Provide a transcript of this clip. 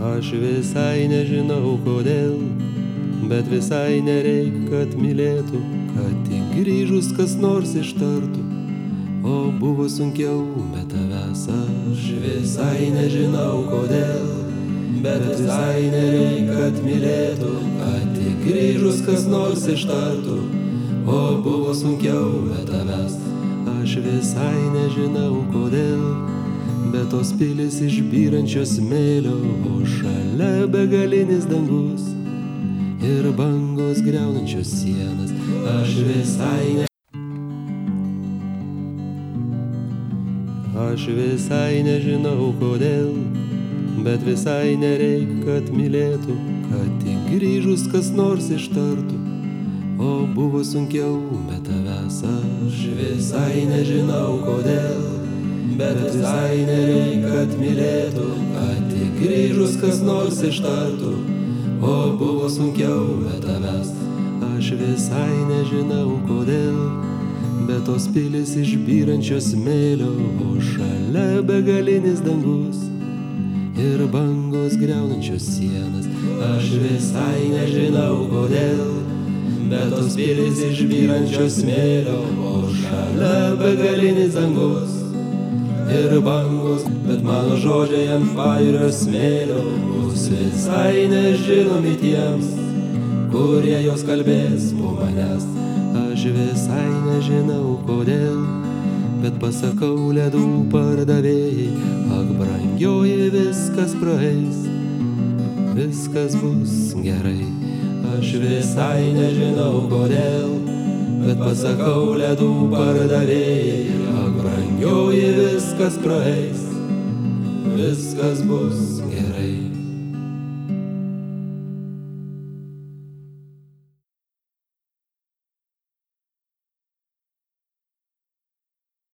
Aš visai nežinau kodėl, bet visai nereik, kad mylėtų, kad tik grįžus kas nors ištartų. O buvo sunkiau be tavęs. Aš visai nežinau kodėl, bet visai nereik, kad mylėtų, kad tik grįžus kas nors ištartų. O buvo sunkiau be tavęs. Aš visai nežinau kodėl, bet tos pilis iš byrančios smėlio, o šalia begalinis dangus ir bangos griaunančios sienas. Aš visai nežinau kodėl, bet visai nereik, kad mylėtų, kad tik grįžus kas nors ištartų. O buvo sunkiau be tavęs. Aš visai nežinau kodėl, bet visai nereik, kad mylėtų, kad tik grįžus kas nors ištartų. O buvo sunkiau be tavęs. Aš visai nežinau kodėl, bet tos pilis iš byrančios smėlio, o šalia begalinis dangus ir bangos griaunančios sienas. Aš visai nežinau kodėl, bet tos pilis iš byrančios smėlio, o šalia begalinis dangus ir bangos, bet mano žodžiai ant pajūrio smėlio bus visai nežinomi tiems, kurie jos kalbės po manęs. Aš visai nežinau kodėl, bet pasakau ledų pardavėjai, ak brangioji, viskas praeis, viskas bus gerai. Aš visai nežinau kodėl, bet pasakau ledų pardavėjai, ak brangioji, viskas praeis, viskas bus gerai.